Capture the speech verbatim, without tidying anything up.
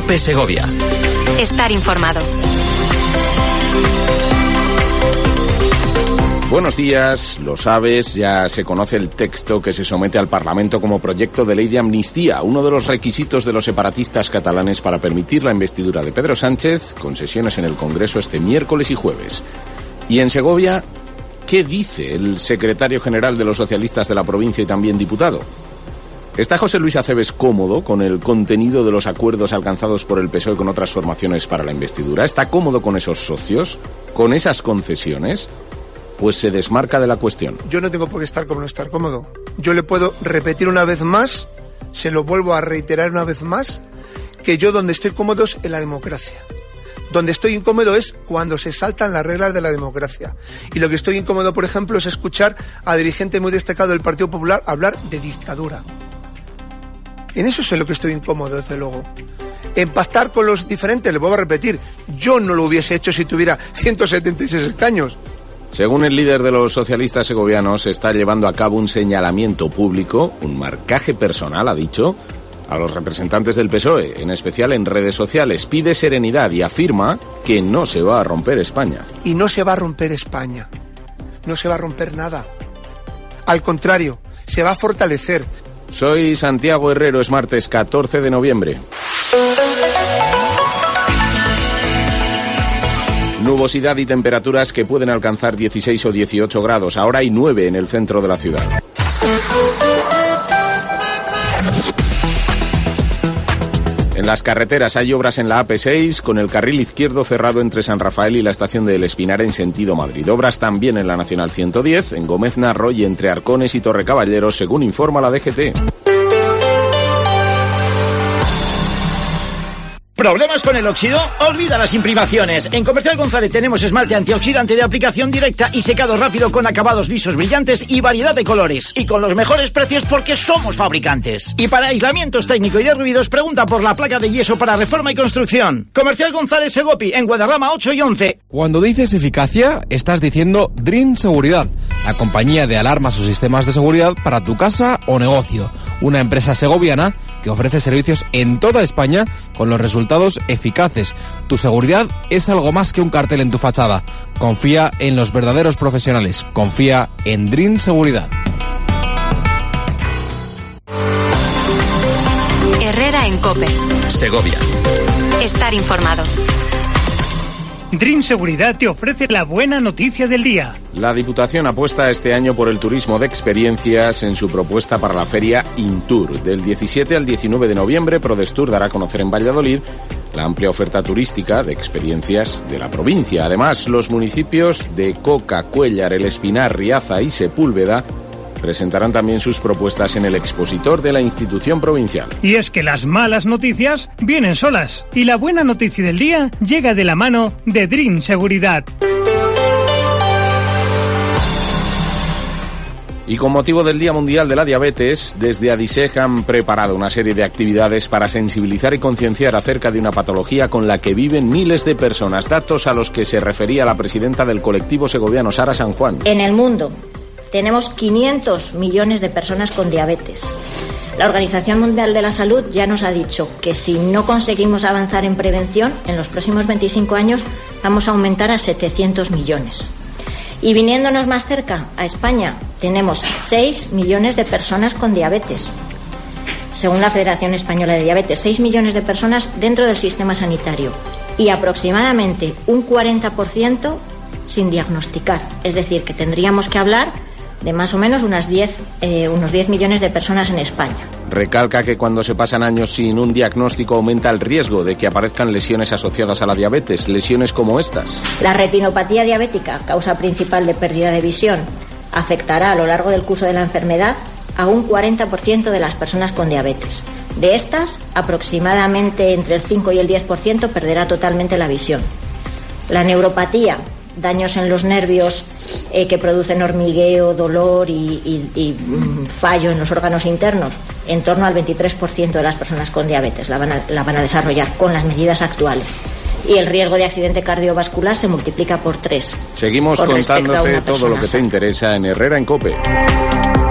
COPE Segovia. Estar informado. Buenos días, lo sabes, ya se conoce el texto que se somete al Parlamento como proyecto de ley de amnistía, uno de los requisitos de los separatistas catalanes para permitir la investidura de Pedro Sánchez, con sesiones en el Congreso este miércoles y jueves. Y en Segovia, ¿qué dice el secretario general de los socialistas de la provincia y también diputado? ¿Está José Luis Acebes cómodo con el contenido de los acuerdos alcanzados por el P S O E con otras formaciones para la investidura? ¿Está cómodo con esos socios? ¿Con esas concesiones? Pues se desmarca de la cuestión. Yo no tengo por qué estar como no estar cómodo. Yo le puedo repetir una vez más, se lo vuelvo a reiterar una vez más, que yo donde estoy cómodo es en la democracia. Donde estoy incómodo es cuando se saltan las reglas de la democracia. Y lo que estoy incómodo, por ejemplo, es escuchar a dirigente muy destacado del Partido Popular hablar de dictadura. En eso es en lo que estoy incómodo, desde luego. En pactar con los diferentes, le vuelvo a repetir, yo no lo hubiese hecho si tuviera ciento setenta y seis escaños. Según el líder de los socialistas segovianos, se está llevando a cabo un señalamiento público, un marcaje personal, ha dicho, a los representantes del P S O E, en especial en redes sociales. Pide serenidad y afirma que no se va a romper España. Y no se va a romper España. No se va a romper nada. Al contrario, se va a fortalecer. Soy Santiago Herrero, es martes catorce de noviembre. Nubosidad y temperaturas que pueden alcanzar dieciséis o dieciocho grados. Ahora hay nueve en el centro de la ciudad. En las carreteras hay obras en la A P seis, con el carril izquierdo cerrado entre San Rafael y la estación de El Espinar en sentido Madrid. Obras también en la Nacional ciento diez, en Gómez Narro y entre Arcones y Torrecaballeros, según informa la D G T. ¿Problemas con el óxido? Olvida las imprimaciones. En Comercial González tenemos esmalte antioxidante de aplicación directa y secado rápido con acabados lisos brillantes y variedad de colores. Y con los mejores precios porque somos fabricantes. Y para aislamientos técnicos y de ruidos, pregunta por la placa de yeso para reforma y construcción. Comercial González Segopi, en Guadarrama ocho y once. Cuando dices eficacia, estás diciendo Dream Seguridad, la compañía de alarmas o sistemas de seguridad para tu casa o negocio. Una empresa segoviana que ofrece servicios en toda España con los resultados eficaces. Tu seguridad es algo más que un cartel en tu fachada. Confía en los verdaderos profesionales. Confía en Dream Seguridad. Herrera en COPE. Segovia. Estar informado. Dream Seguridad te ofrece la buena noticia del día. La Diputación apuesta este año por el turismo de experiencias en su propuesta para la feria Intour. Del diecisiete al diecinueve de noviembre, Prodestur dará a conocer en Valladolid la amplia oferta turística de experiencias de la provincia. Además, los municipios de Coca, Cuéllar, El Espinar, Riaza y Sepúlveda presentarán también sus propuestas en el expositor de la institución provincial. Y es que las malas noticias vienen solas. Y la buena noticia del día llega de la mano de Dream Seguridad. Y con motivo del Día Mundial de la Diabetes, desde ADISEG han preparado una serie de actividades para sensibilizar y concienciar acerca de una patología con la que viven miles de personas. Datos a los que se refería la presidenta del colectivo segoviano, Sara San Juan. En el mundo tenemos quinientos millones de personas con diabetes. La Organización Mundial de la Salud ya nos ha dicho que si no conseguimos avanzar en prevención, en los próximos veinticinco años vamos a aumentar a setecientos millones. Y viniéndonos más cerca, a España, tenemos seis millones de personas con diabetes. Según la Federación Española de Diabetes, seis millones de personas dentro del sistema sanitario y aproximadamente un cuarenta por ciento sin diagnosticar. Es decir, que tendríamos que hablar de más o menos unas diez, eh, unos diez millones de personas en España. Recalca que cuando se pasan años sin un diagnóstico aumenta el riesgo de que aparezcan lesiones asociadas a la diabetes, lesiones como estas. La retinopatía diabética, causa principal de pérdida de visión, afectará a lo largo del curso de la enfermedad a un cuarenta por ciento de las personas con diabetes. De estas, aproximadamente entre el cinco y el diez por ciento perderá totalmente la visión. La neuropatía, daños en los nervios eh, que producen hormigueo, dolor y, y, y mm, fallo en los órganos internos, en torno al veintitrés por ciento de las personas con diabetes la van a, la van a desarrollar con las medidas actuales. Y el riesgo de accidente cardiovascular se multiplica por tres. Seguimos contándote todo lo que te interesa en Herrera en COPE.